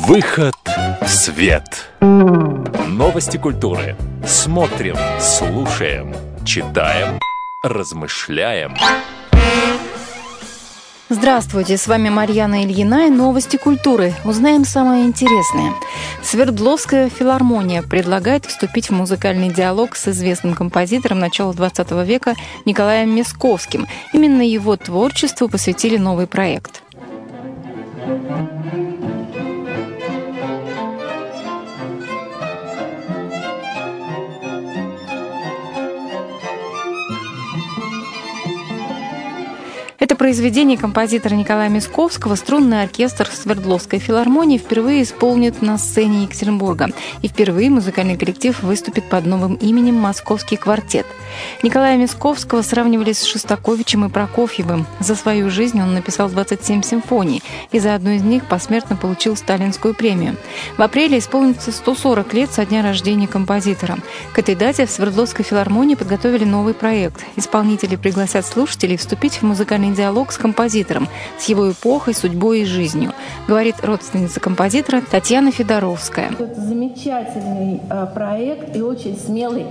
Выход в свет. Новости культуры. Смотрим, слушаем, читаем, размышляем. Здравствуйте, с вами Марьяна Ильина и новости культуры. Узнаем самое интересное. Свердловская филармония предлагает вступить в музыкальный диалог с известным композитором начала XX века Николаем Мясковским. Именно его творчеству посвятили новый проект. Это произведение композитора Николая Мясковского струнный оркестр Свердловской филармонии впервые исполнит на сцене Екатеринбурга. И впервые музыкальный коллектив выступит под новым именем «Московский квартет». Николая Мясковского сравнивали с Шостаковичем и Прокофьевым. За свою жизнь он написал 27 симфоний, и за одну из них посмертно получил Сталинскую премию. В апреле исполнится 140 лет со дня рождения композитора. К этой дате в Свердловской филармонии подготовили новый проект. Исполнители пригласят слушателей вступить в музыкальный диалог с композитором, с его эпохой, судьбой и жизнью, говорит родственница композитора Татьяна Федоровская. Это замечательный проект и очень смелый,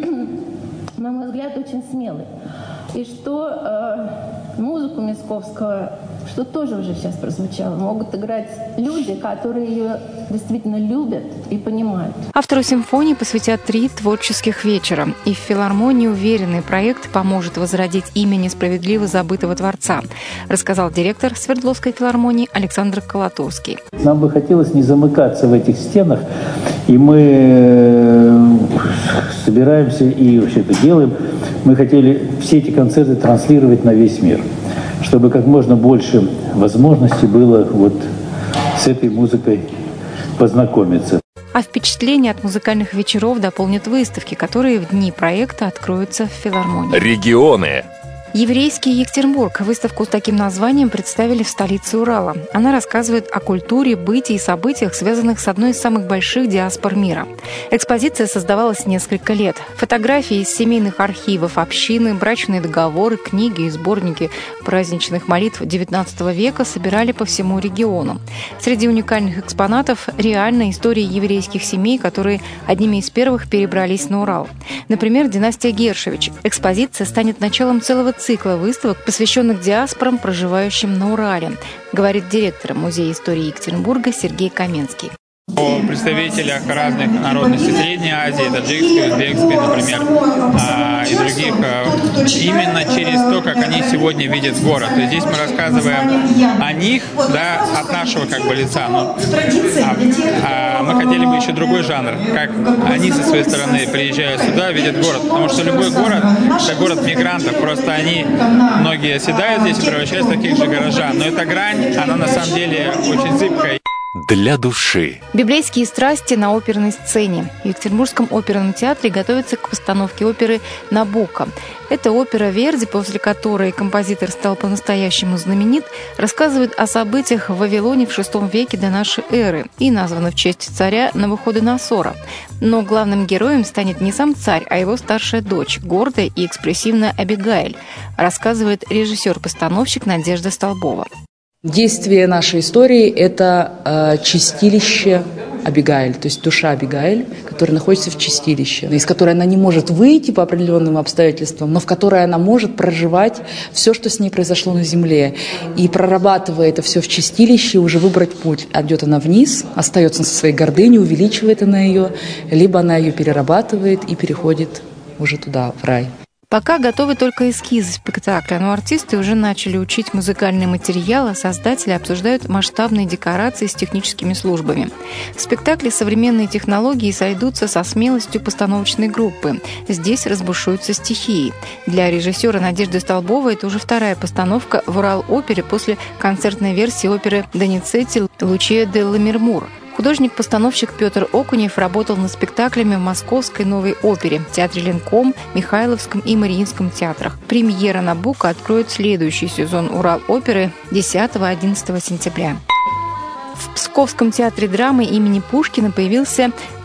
на мой взгляд, очень смелый. И что музыку Мясковского, что тоже уже сейчас прозвучало, могут играть люди, которые ее действительно любят и понимают. Автору симфонии посвятят 3 творческих вечера. И в филармонии уверены, проект поможет возродить имя несправедливо забытого творца, рассказал директор Свердловской филармонии Александр Колотовский. Нам бы хотелось не замыкаться в этих стенах, и мы собираемся и вообще это делаем. Мы хотели все эти концерты транслировать на весь мир, чтобы как можно больше возможностей было вот с этой музыкой познакомиться. А впечатления от музыкальных вечеров дополнят выставки, которые в дни проекта откроются в филармонии. Регионы. Еврейский Екатеринбург. Выставку с таким названием представили в столице Урала. Она рассказывает о культуре, бытии и событиях, связанных с одной из самых больших диаспор мира. Экспозиция создавалась несколько лет. Фотографии из семейных архивов общины, брачные договоры, книги и сборники праздничных молитв XIX века собирали по всему региону. Среди уникальных экспонатов реальная история еврейских семей, которые одними из первых перебрались на Урал. Например, династия Гершевич. Экспозиция станет началом целого цикла выставок, посвященных диаспорам, проживающим на Урале, говорит директор Музея истории Екатеринбурга Сергей Каменский. О представителях разных народностей Средней Азии, таджикской, узбекской, например, и других, именно через то, как они сегодня видят город. И здесь мы рассказываем о них, да, от нашего лица. Но, мы хотели бы еще другой жанр, как они со своей стороны, приезжая сюда, видят город. Потому что любой город – это город мигрантов. Просто они, многие оседают здесь и превращаются в таких же горожан. Но эта грань, она на самом деле очень зыбкая. Для души. Библейские страсти на оперной сцене. В Екатеринбургском оперном театре готовятся к постановке оперы «Набокко». Эта опера Верди, после которой композитор стал по-настоящему знаменит, рассказывает о событиях в Вавилоне в VI веке до нашей эры и названа в честь царя Навуходоносора. Но главным героем станет не сам царь, а его старшая дочь, гордая и экспрессивная Абигайль, рассказывает режиссер-постановщик Надежда Столбова. Действие нашей истории – это чистилище Абигайль, то есть душа Абигайль, которая находится в чистилище, из которой она не может выйти по определенным обстоятельствам, но в которой она может проживать все, что с ней произошло на земле. И прорабатывая это все в чистилище, уже выбрать путь. Идет она вниз, остается со своей гордыней, увеличивает она ее, либо она ее перерабатывает и переходит уже туда, в рай. Пока готовы только эскизы спектакля, но артисты уже начали учить музыкальный материал, а создатели обсуждают масштабные декорации с техническими службами. В спектакле современные технологии сойдутся со смелостью постановочной группы. Здесь разбушуются стихии. Для режиссера Надежды Столбовой это уже вторая постановка в Урал-опере после концертной версии оперы Доницетти «Лучия делла Мирмур». Художник-постановщик Петр Окунев работал над спектаклями в Московской новой опере, Театре Ленком, Михайловском и Мариинском театрах. Премьера «Набокко» откроет следующий сезон Урал-оперы 10-11 сентября. В Псковском театре драмы имени Пушкина появился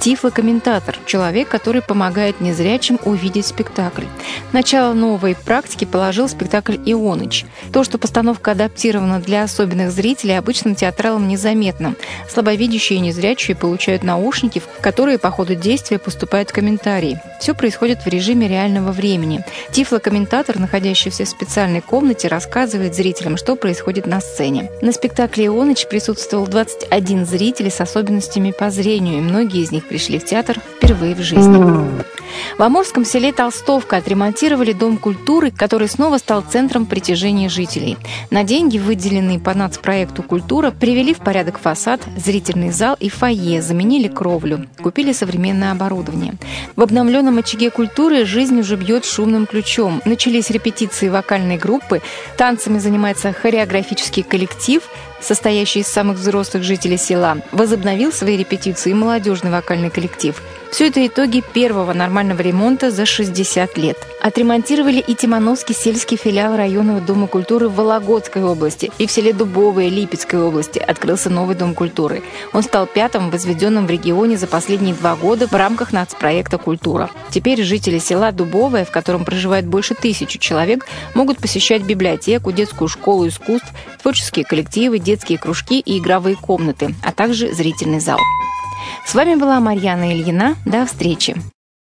тифлокомментатор – человек, который помогает незрячим увидеть спектакль. Начало новой практики положил спектакль «Ионыч». То, что постановка адаптирована для особенных зрителей, обычным театралам незаметно. Слабовидящие и незрячие получают наушники, в которые по ходу действия поступают комментарии. Все происходит в режиме реального времени. Тифлокомментатор, находящийся в специальной комнате, рассказывает зрителям, что происходит на сцене. На спектакле «Ионыч» присутствовал 21 зритель с особенностями по зрению, и многие из них пришли в театр впервые в жизни. В амурском селе Толстовка отремонтировали Дом культуры, который снова стал центром притяжения жителей. На деньги, выделенные по нацпроекту «Культура», привели в порядок фасад, зрительный зал и фойе, заменили кровлю, купили современное оборудование. В обновленном очаге культуры жизнь уже бьет шумным ключом. Начались репетиции вокальной группы, танцами занимается хореографический коллектив, состоящий из самых взрослых жителей села. Возобновил свои репетиции и молодежный вокальный коллектив. Все это итоги первого нормального ремонта за 60 лет. Отремонтировали и Тимановский сельский филиал районного дома культуры в Вологодской области. И в селе Дубовое Липецкой области открылся новый дом культуры. Он стал 5-м возведенным в регионе за последние 2 года в рамках нацпроекта «Культура». Теперь жители села Дубовое, в котором проживает больше 1000 человек, могут посещать библиотеку, детскую школу искусств, творческие коллективы, детские кружки и игровые комнаты, а также зрительный зал. С вами была Марьяна Ильина. До встречи.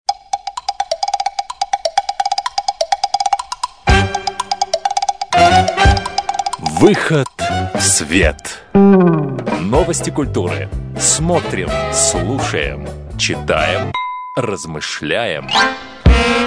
Выход в свет. Новости культуры. Смотрим, слушаем, читаем, размышляем.